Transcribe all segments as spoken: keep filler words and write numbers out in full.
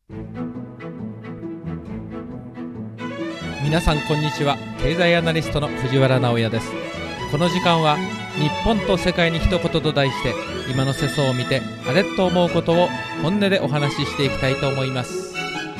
皆さんこんにちは。経済アナリストの藤原直也です。この時間は日本と世界に一言と題して、今の世相を見てあれっと思うことを本音でお話ししていきたいと思います。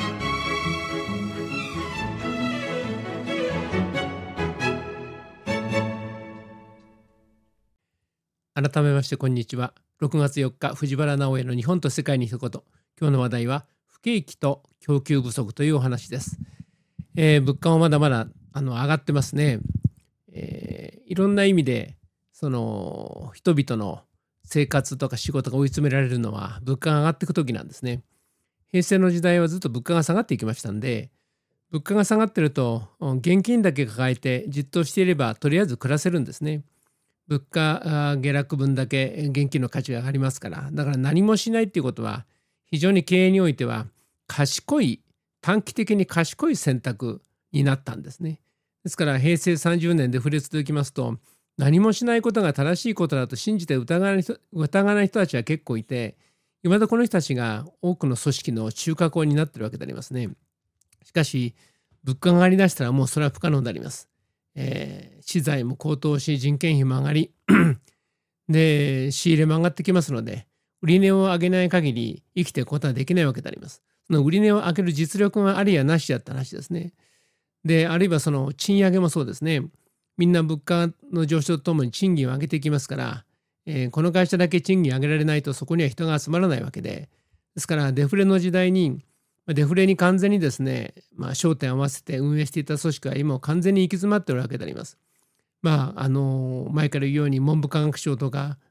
改めましてこんにちは。ろくがつよっか、藤原直也の日本と世界に一言。今日の話題は不景気と供給不足というお話です。えー、物価もまだまだあの上がってますね。えー、いろんな意味でその人々の生活とか仕事が追い詰められるのは物価が上がっていく時なんですね。平成の時代はずっと物価が下がっていきましたんで、物価が下がってると現金だけ抱えてじっとしていればとりあえず暮らせるんですね。物価下落分だけ現金の価値が上がりますから。だから何もしないっていうことは非常に経営においては賢い、短期的に賢い選択になったんですね。ですから平成さんじゅうねんでデフレ続きますと、何もしないことが正しいことだと信じて疑わない人、疑わない人たちは結構いて、いまだこの人たちが多くの組織の中核を担っているわけでありますね。しかし物価が上がりだしたらもうそれは不可能であります。えー、資材も高騰し、人件費も上がりで仕入れも上がってきますので、売値を上げない限り生きていくことはできないわけであります。その売値を上げる実力がありやなしやって話ですね。で、あるいはその賃上げもそうですね。みんな物価の上昇とともに賃金を上げていきますから、えーこの会社だけ賃金上げられないとそこには人が集まらないわけで、ですからデフレの時代にデフレに完全にですね、まあ、焦点を合わせて運営していた組織は今完全に行き詰まっているわけであります。まあ、あの前から言うように文部科学省とか、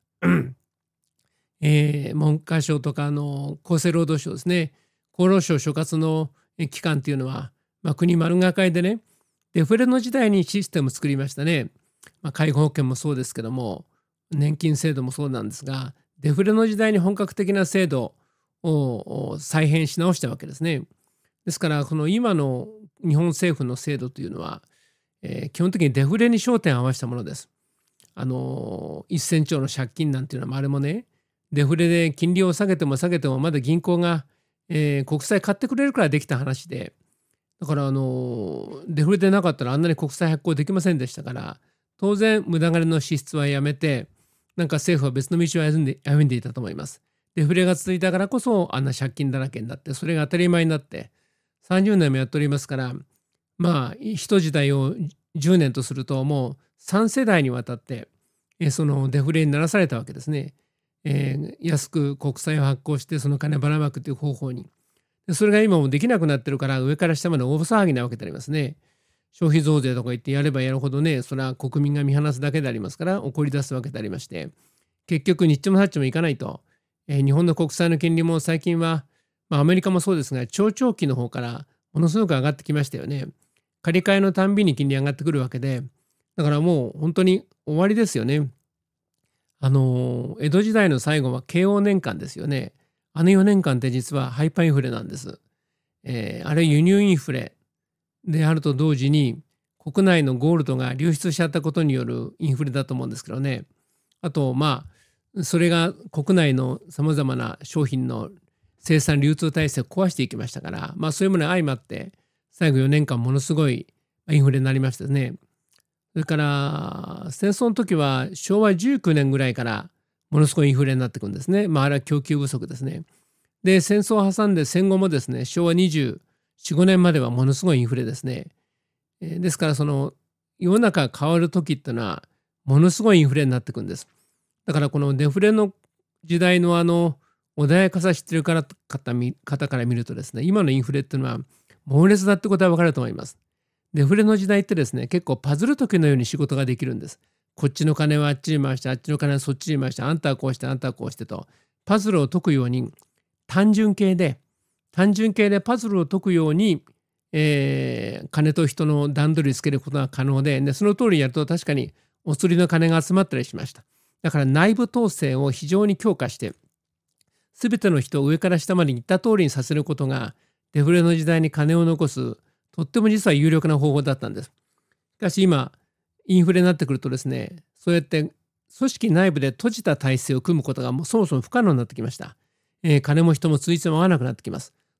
えー文科省とかあの厚生労働省ですね、厚労省所轄の機関っていうのは、まあ、国丸がかりでね、デフレの時代にシステムを作りましたね。まあ、介護保険もそうですけども、年金制度もそうなんですが、デフレの時代に本格的な制度を再編し直したわけですね。ですからこの今の日本政府の制度というのは、えー基本的にデフレに焦点を合わせたものです。あのせんちょうの借金なんていうのはあれもね、デフレで金利を下げても下げてもまだ銀行が、えー国債買ってくれるからできた話で、だからあのデフレでなかったらあんなに国債発行できませんでしたから、当然無駄金の支出はやめて、なんか政府は別の道を歩んで歩んでいたと思います。デフレが続いたからこそあんな借金だらけになって、それが当たり前になってさんじゅうねんもやっておりますから、まあ一時代をじゅうねんとするともうさん世代にわたってえそのデフレにならされたわけですね。えー安く国債を発行してその金ばらまくという方法に。でそれが今もできなくなってるから上から下まで大騒ぎなわけでありますね。消費増税とか言ってやればやるほどね、それは国民が見放すだけでありますから怒り出すわけでありまして、結局ニッチもサッチもいかないと、えー日本の国債の金利も最近は、まあ、アメリカもそうですが長長期の方からものすごく上がってきましたよね。借り換えのたんびに金利上がってくるわけで、だからもう本当に終わりですよね。あの江戸時代の最後は慶応年間ですよね。あのよねんかんって実はハイパーインフレなんです。えーあれ輸入インフレであると同時に国内のゴールドが流出しちゃったことによるインフレだと思うんですけどね。あとまあそれが国内のさまざまな商品の生産流通体制を壊していきましたから、まあそういうものが相まって最後よねんかんものすごいインフレになりましたね。それから戦争の時はしょうわじゅうきゅうねんぐらいからものすごいインフレになってくるんですね。まああれは供給不足ですね。で戦争を挟んで戦後もですね、しょうわにじゅうよん、ごねんまではものすごいインフレですね。えーですからその世の中が変わる時ってのはものすごいインフレになってくるんです。だからこのデフレの時代のあの穏やかさ知ってるから方み方から見るとですね、今のインフレっていうのは猛烈だってことは分かると思います。デフレの時代ってですね、結構パズル解きのように仕事ができるんです。こっちの金はあっちに回して、あっちの金はそっちに回して、あんたはこうして、あんたはこうしてと、パズルを解くように単純系で、単純系でパズルを解くように、えー金と人の段取りつけることが可能で、でその通りにやると確かにお釣りの金が集まったりしました。だから内部統制を非常に強化して、すべての人を上から下まで言った通りにさせることがデフレの時代に金を残すとっても実は有力な方法だったんです。しかし今インフレになってくるとですね、そうやって組織内部で閉じた体制を組むことがもうそもそも不可能になってきました。えー金も人もついつま合わなくなってきます。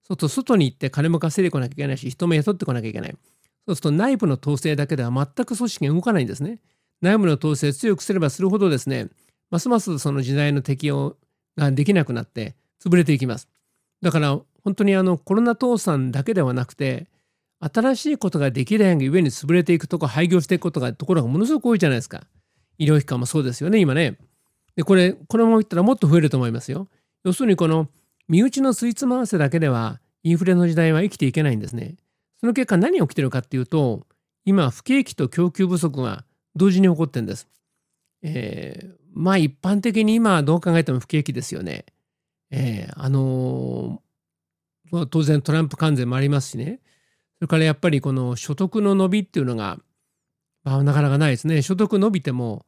そうすると外に行って金も稼いでこなきゃいけないし、人も雇ってこなきゃいけない。そうすると内部の統制だけでは全く組織が動かないんですね。内部の統制を強くすればするほどですね、ますますその時代の適用ができなくなって潰れていきます。だから本当にあのコロナ倒産だけではなくて、新しいことができないがゆえに潰れていくとこ、廃業していくことがところがものすごく多いじゃないですか。医療機関もそうですよね、今ね。で、これ、このままいったらもっと増えると思いますよ。要するにこの身内のついつま合わせだけではインフレの時代は生きていけないんですね。その結果何が起きてるかっていうと、今不景気と供給不足が同時に起こってるんです。えー、まあ一般的に今はどう考えても不景気ですよね。えー、あのーまあ、当然トランプ関税もありますしね。それからやっぱりこの所得の伸びっていうのが、まあ、なかなかないですね。所得伸びても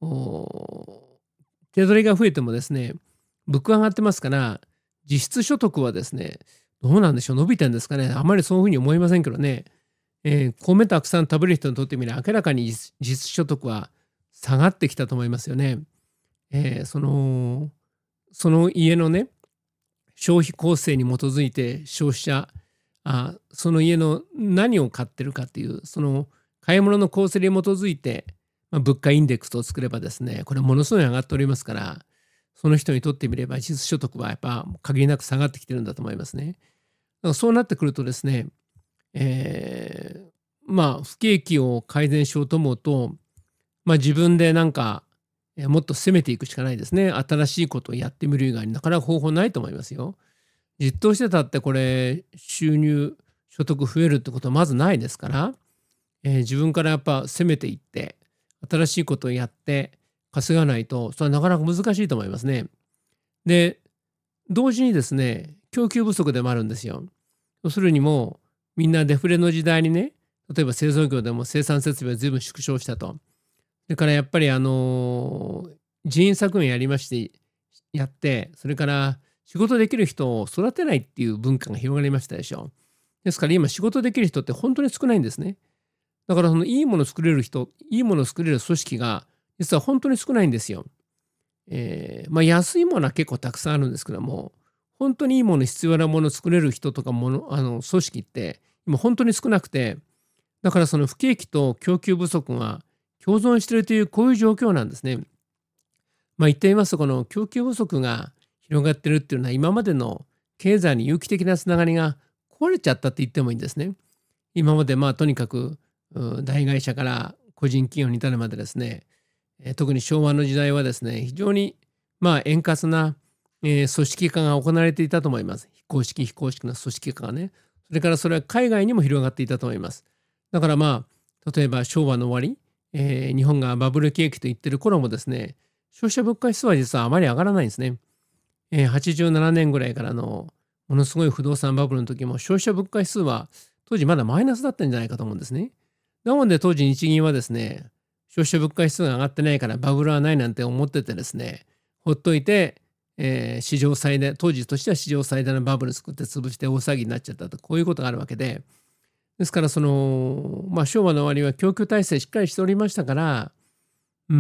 手取りが増えてもですね、物価上がってますから、実質所得はですね、どうなんでしょう、伸びてるんですかね。あまりそういうふうに思いませんけどね。えー、米たくさん食べる人にとってみれば明らかに実質所得は下がってきたと思いますよね。えー、そのその家のね、消費構成に基づいて消費者、あその家の何を買ってるかっていう、その買い物の構成に基づいて、まあ、物価インデックスを作ればですね、これものすごい上がっておりますから、その人にとってみれば実質所得はやっぱ限りなく下がってきてるんだと思いますね。だからそうなってくるとですね、えー、まあ不景気を改善しようと思うと、まあ、自分でなんかもっと攻めていくしかないですね。新しいことをやってみる以外になかなか方法ないと思いますよ。じっとしてたってこれ収入所得増えるってことはまずないですから、えー、自分からやっぱ攻めていって新しいことをやって稼がないと、それはなかなか難しいと思いますね。で、同時にですね、供給不足でもあるんですよ。要するにもうみんなデフレの時代にね、例えば製造業でも生産設備を随分縮小したと。それからやっぱりあの人員削減やりましてやって、それから仕事できる人を育てないっていう文化が広がりましたでしょ。ですから今仕事できる人って本当に少ないんですね。だからそのいいものを作れる人、いいものを作れる組織が実は本当に少ないんですよ。えー、まあ安いものは結構たくさんあるんですけども、本当にいいもの、必要なものを作れる人とかもの、あの組織って今本当に少なくて、だからその不景気と供給不足が共存しているというこういう状況なんですね。まあ言ってみますと、この供給不足が広がっているっていうのは今までの経済に有機的なつながりが壊れちゃったって言ってもいいんですね。今までまあとにかく大会社から個人企業に至るまでですね、特に昭和の時代はですね、非常にまあ円滑な組織化が行われていたと思います。非公式非公式な組織化がね。それからそれは海外にも広がっていたと思います。だからまあ例えば昭和の終わり、えー、日本がバブル景気と言ってる頃もですね、消費者物価指数は実はあまり上がらないんですね。えー、はちじゅうななねんぐらいからのものすごい不動産バブルの時も消費者物価指数は当時まだマイナスだったんじゃないかと思うんですね。なので当時日銀はですね、消費者物価指数が上がってないからバブルはないなんて思っててですね、ほっといて、えー、史上最大、当時としては史上最大のバブル作って潰して大騒ぎになっちゃったと、こういうことがあるわけで、ですからその、まあ、昭和の終わりは供給体制しっかりしておりましたから、うん、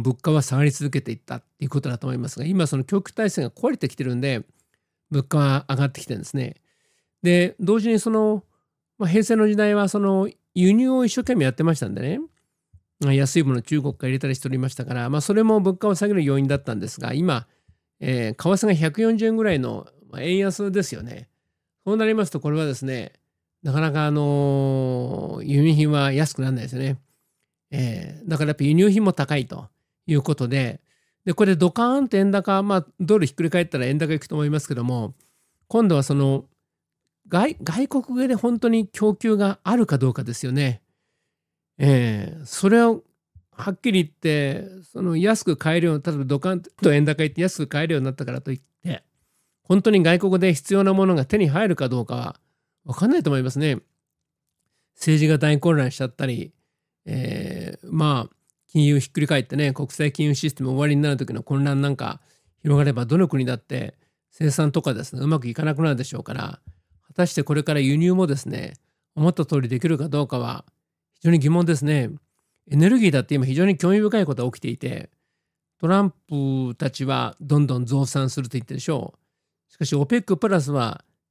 物価は下がり続けていったっていうことだと思いますが、今その供給体制が壊れてきてるんで、物価は上がってきてるんですね。で、同時にその、まあ、平成の時代はその輸入を一生懸命やってましたんでね、安いものを中国から入れたりしておりましたから、まあ、それも物価を下げる要因だったんですが、今、えー、為替がひゃくよんじゅうえんぐらいの円安ですよね。そうなりますと、これはですね、なかなかあのー、輸入品は安くならないですよね。えー、だからやっぱ輸入品も高いということで、でこれドカーンと円高、まあドルひっくり返ったら円高いくと思いますけども、今度はその 外, 外国で本当に供給があるかどうかですよね。えー、それをはっきり言ってその安く買えるように、例えばドカーンと円高いって安く買えるようになったからといって本当に外国で必要なものが手に入るかどうかは分かんないと思いますね。政治が大混乱しちゃったり、えー、まあ金融ひっくり返ってね、国際金融システム終わりになる時の混乱なんか広がれば、どの国だって生産とかですねうまくいかなくなるでしょうから、果たしてこれから輸入もですね思った通りできるかどうかは非常に疑問ですね。エネルギーだって今非常に興味深いことが起きていて、トランプたちはどんどん増産すると言ってるでしょう。しかし オペック プラスは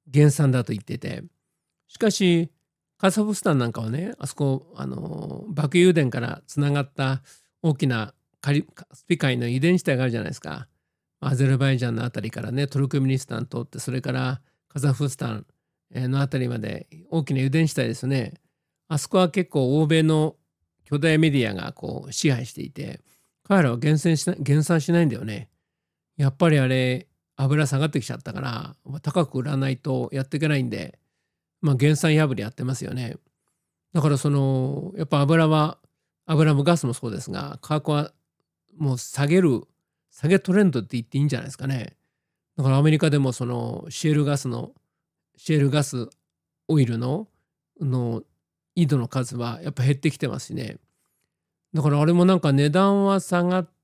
原産だと言っていて、しかしカザフスタンなんかはね、あそこあの爆油田からつながった大きなカリカスピ海の油田地帯があるじゃないですか。アゼルバイジャンのあたりからね、トルクメニスタン通って、それからカザフスタンのあたりまで大きな油田地帯ですね。あそこは結構欧米の巨大メディアがこう支配していて、彼らは減産しない減産しないんだよね。やっぱりあれ油下がってきちゃったから高く売らないとやっていけないんで、まあ減産破りやってますよね。だからそのやっぱ油は油もガスもそうですが、価格はもう下げる下げトレンドって言っていいんじゃないですかね。だからアメリカでもそのシェールガスのシェールガスオイルのの井戸の数はやっぱ減ってきてますしね。だからあれもなんか値段は下がって、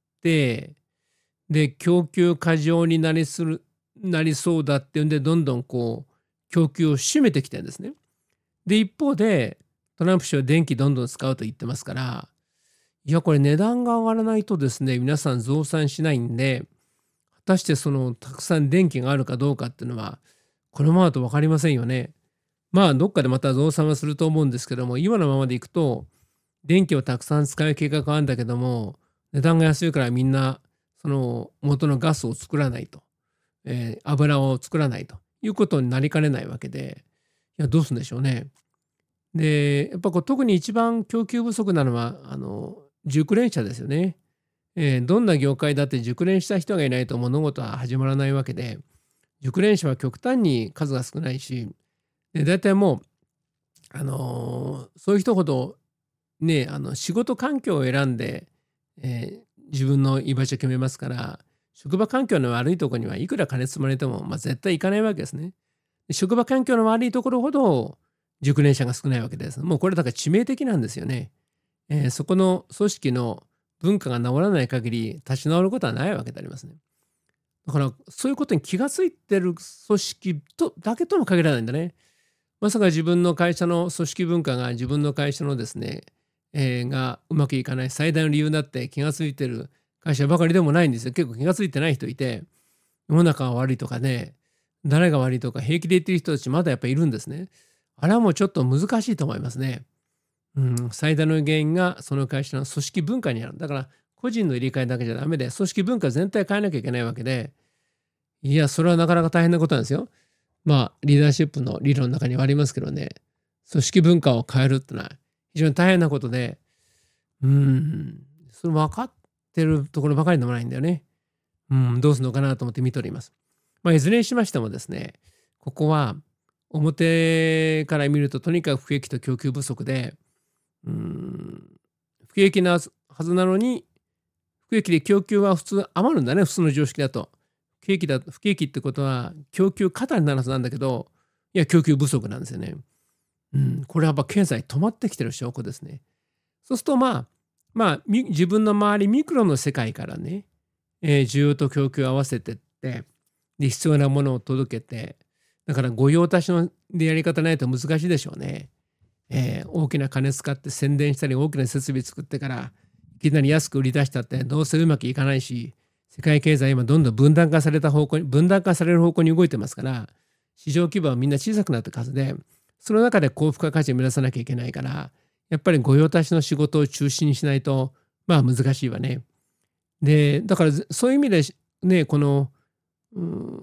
で供給過剰になりするなりそうだっていうんで、どんどんこう供給を締めてきてるんですね。で一方でトランプ氏は電気どんどん使うと言ってますから、いやこれ値段が上がらないとですね、皆さん増産しないんで、果たしてそのたくさん電気があるかどうかっていうのはこのままだと分かりませんよね。まあどっかでまた増産はすると思うんですけども、今のままでいくと電気をたくさん使う計画があるんだけども、値段が安いからみんなその元のガスを作らないと、えー油を作らないということになりかねないわけで、いやどうするんでしょうね。でやっぱこう特に一番供給不足なのはあの熟練者ですよね。えーどんな業界だって熟練した人がいないと物事は始まらないわけで、熟練者は極端に数が少ないし、で大体もう、あのーそういう人ほどね、あの仕事環境を選んで、えー自分の居場所を決めますから、職場環境の悪いところにはいくら金積まれても、まあ、絶対行かないわけですね。で職場環境の悪いところほど熟練者が少ないわけです。もうこれだから致命的なんですよね。えーそこの組織の文化が治らない限り立ち直ることはないわけでありますね。だからそういうことに気がついてる組織とだけとも限らないんだね。まさか自分の会社の組織文化が自分の会社のですね、えーがうまくいかない最大の理由だって気がついてる会社ばかりでもないんですよ。結構気がついてない人いて、世の中が悪いとかね、誰が悪いとか平気で言ってる人たちまだやっぱりいるんですね。あれはもうちょっと難しいと思いますね。うん、最大の原因がその会社の組織文化にある。だから個人の入れ替えだけじゃダメで、組織文化全体変えなきゃいけないわけで、いやそれはなかなか大変なことなんですよ。まあリーダーシップの理論の中にはありますけどね、組織文化を変えるってのは非常に大変なことで、うーんそれ分かってるところばかりでもないんだよね。うんどうするのかなと思って見ております。まあいずれにしましてもですね、ここは表から見るととにかく不景気と供給不足で、うーん不景気なはずなのに、不景気で供給は普通余るんだね、普通の常識だと。不景気だ不景気ってことは供給過多になるはずなんだけど、いや供給不足なんですよね。うん、これはやっぱ経済止まってきてる証拠ですね。そうするとまあまあみ自分の周りミクロの世界からね、えー需要と供給を合わせてって、で必要なものを届けて、だから御用達のでやり方ないと難しいでしょうね。えー大きな金使って宣伝したり大きな設備作ってからいきなり安く売り出したってどうせうまくいかないし、世界経済今どんどん分断化された方向に分断化される方向に動いてますから、市場規模はみんな小さくなっていくはずで、その中で高付加価値を目指さなきゃいけないから、やっぱり御用達の仕事を中心にしないとまあ難しいわね。でだからそういう意味でね、この、うん、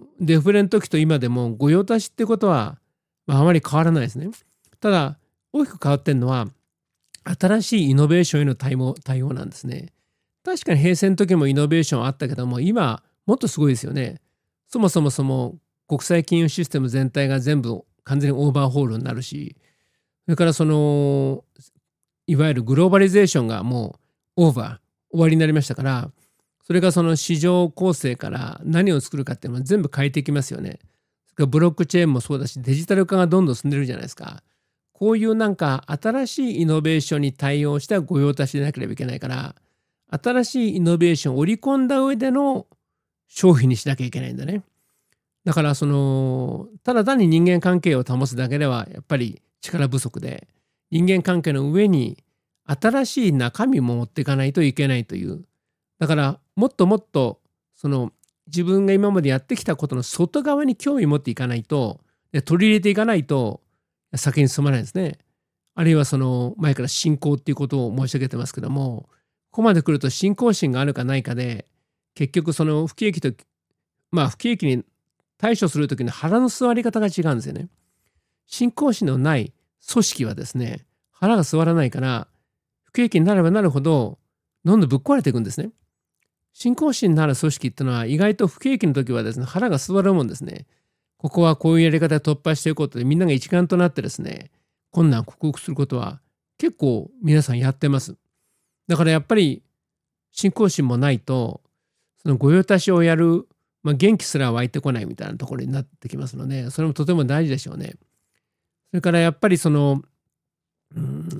デフレの時と今でも御用達ってことは、まあ、あまり変わらないですね。ただ大きく変わってるのは新しいイノベーションへの対応、対応なんですね。確かに平成の時もイノベーションあったけども、今もっとすごいですよね。そもそもそも国際金融システム全体が全部完全にオーバーホールになるし、それからそのいわゆるグローバリゼーションがもうオーバー終わりになりましたから、それがその市場構成から何を作るかっていうのは全部変えていきますよね。それからブロックチェーンもそうだし、デジタル化がどんどん進んでるじゃないですか。こういうなんか新しいイノベーションに対応した御用達でなければいけないから、新しいイノベーションを織り込んだ上での商品にしなきゃいけないんだね。だからそのただ単に人間関係を保つだけではやっぱり力不足で、人間関係の上に新しい中身も持っていかないといけないという。だからもっともっとその自分が今までやってきたことの外側に興味を持っていかないと、 で取り入れていかないと先に進まないんですね。あるいはその前から信仰っていうことを申し上げてますけども、ここまで来ると信仰心があるかないかで、結局その不景気と、まあ不景気に対処する時の腹の座り方が違うんですよね。信仰心のない組織はですね、腹が座らないから、不景気になればなるほど、どんどんぶっ壊れていくんですね。信仰心のある組織っていうのは、意外と不景気の時はですね、腹が座るもんですね。ここはこういうやり方で突破していくことで、みんなが一丸となってですね、困難を克服することは結構皆さんやってます。だからやっぱり信仰心もないと、その御用達をやる、まあ、元気すら湧いてこないみたいなところになってきますので、それもとても大事でしょうね。それからやっぱりその、うん、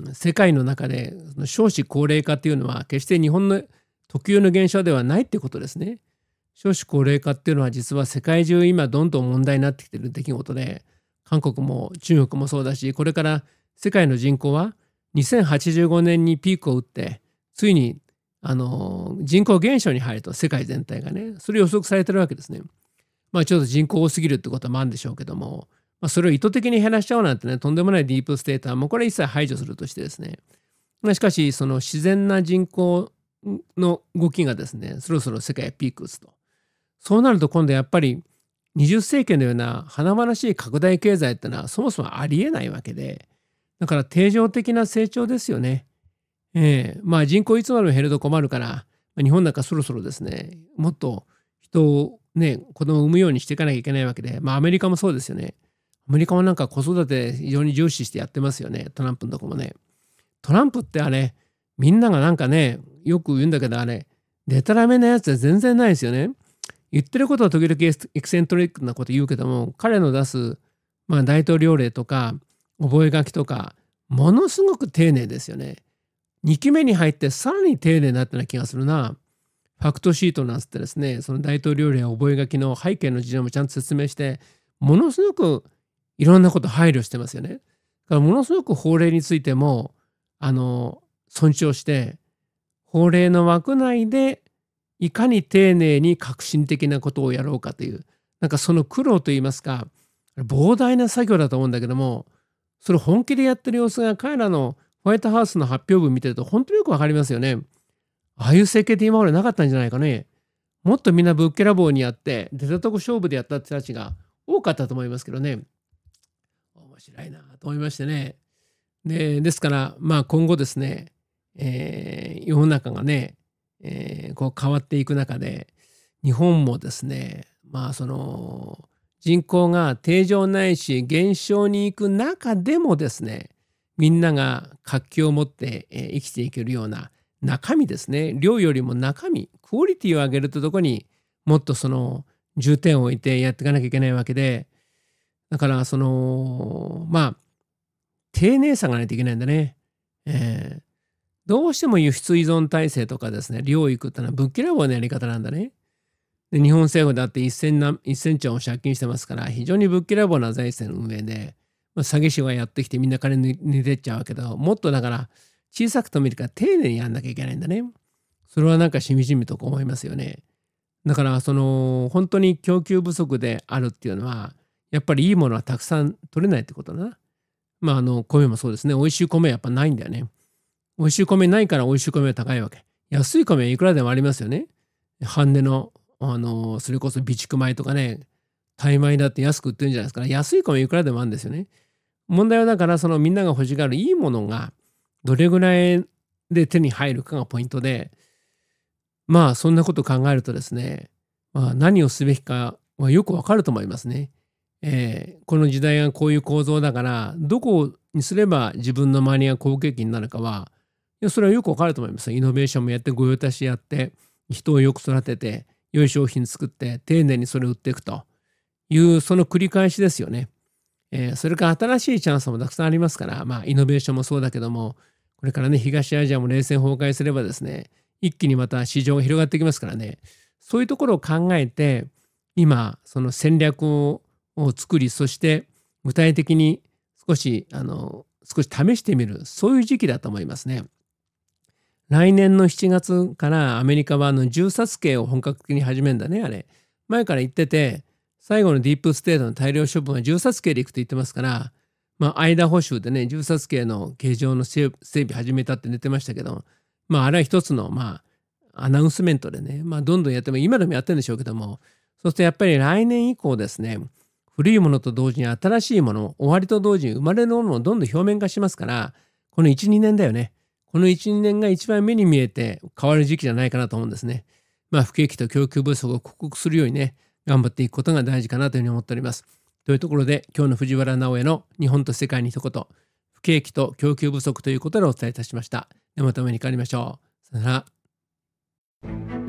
世界の中でその少子高齢化っていうのは決して日本の特有の現象ではないってことですね。少子高齢化っていうのは実は世界中今どんどん問題になってきている出来事で、韓国も中国もそうだし、これから世界の人口はにせんはちじゅうごねんにピークを打って、ついにあの人口減少に入ると、世界全体がね、それ予測されてるわけですね。まあちょっと人口多すぎるってこともあるんでしょうけども、まあ、それを意図的に減らしちゃおうなんてね、とんでもないディープステートはもうこれ一切排除するとしてですね、まあ、しかしその自然な人口の動きがですね、そろそろ世界へピーク打つと。そうなると今度やっぱりにじゅっせいきのような華々しい拡大経済ってのはそもそもありえないわけで、だから定常的な成長ですよね。えー、まあ人口いつまでも減ると困るから、日本なんかそろそろですね、もっと人をね、子供を産むようにしていかなきゃいけないわけで、まあアメリカもそうですよね。アメリカもなんか子育て非常に重視してやってますよね。トランプのとこもね。トランプってあれ、みんながなんかね、よく言うんだけどあれ、でたらめなやつは全然ないですよね。言ってることは時々エクセントリックなこと言うけども、彼の出す、まあ、大統領令とか覚書とかものすごく丁寧ですよね。にきめに入ってさらに丁寧になったような気がするな。ファクトシートなんつってですね、その大統領令覚書の背景の事情もちゃんと説明して、ものすごくいろんなこと配慮してますよね。だからものすごく法令についてもあの尊重して、法令の枠内でいかに丁寧に革新的なことをやろうかという、なんかその苦労といいますか、膨大な作業だと思うんだけども、それ本気でやってる様子が彼らのホワイトハウスの発表文見てると本当によくわかりますよね。ああいう設計って今までなかったんじゃないかね。もっとみんなぶっけらぼうにやって出たとこ勝負でやった人たちが多かったと思いますけどね。面白いなと思いましてね。で、ですからまあ今後ですね、えー、世の中がね、えー、こう変わっていく中で、日本もですね、まあその人口が定常ないし減少に行く中でもですね、みんなが活気を持って、えー、生きていけるような中身ですね、量よりも中身、クオリティを上げるとところにもっとその重点を置いてやっていかなきゃいけないわけで、だからそのまあ丁寧さがないといけないんだね。えー、どうしても輸出依存体制とかですね、領域ってのはぶっきらぼうなやり方なんだね。で日本政府だってせんちょう借金してますから、非常にぶっきらぼうな財政の運営で、まあ、詐欺師がやってきてみんな金抜いてっちゃうわけど、もっとだから小さくと見るから丁寧にやんなきゃいけないんだね。それはなんかしみじみと思いますよね。だからその本当に供給不足であるっていうのは、やっぱりいいものはたくさん取れないってことだな。まああの米もそうですね。美味しい米はやっぱないんだよね。美味しい米ないから美味しい米は高いわけ。安い米はいくらでもありますよね。半値のあのそれこそ備蓄米とかね、タイ米だって安く売ってるんじゃないですか。安い米いくらでもあるんですよね。問題はだからそのみんなが欲しがるいいものがどれぐらいで手に入るかがポイントで、まあそんなことを考えるとですね、まあ、何をすべきかはよくわかると思いますね。えー、この時代がこういう構造だから、どこにすれば自分の周りが好景気になるかは、いやそれはよくわかると思います。イノベーションもやって、御用達やって、人をよく育てて、良い商品作って、丁寧にそれを売っていくという、その繰り返しですよね。えー、それから新しいチャンスもたくさんありますから、まあイノベーションもそうだけども、これからね、東アジアも冷戦崩壊すればですね、一気にまた市場が広がってきますからね、そういうところを考えて、今、その戦略を作り、そして具体的に少し、あの、少し試してみる、そういう時期だと思いますね。来年のしちがつからアメリカはあの銃殺刑を本格的に始めるんだね、あれ。前から言ってて、 最後のディープステートの大量処分は銃殺刑でいくと言ってますから、まあ、間補修でね、銃殺刑の形状の整備始めたって出てましたけど、まあ、あれは一つの、まあ、アナウンスメントでね、まあ、どんどんやっても、今でもやってるんでしょうけども、そうするとやっぱり来年以降ですね、古いものと同時に新しいもの、終わりと同時に生まれるものもどんどん表面化しますから、このいち、にねんだよね。このいち、にねんが一番目に見えて変わる時期じゃないかなと思うんですね。まあ、不景気と供給不足を克服するようにね、頑張っていくことが大事かなというふうに思っております。というところで、今日の藤原直哉の日本と世界に一言、不景気と供給不足ということでお伝えいたしました。ではまたお目にかかりましょう。さよなら。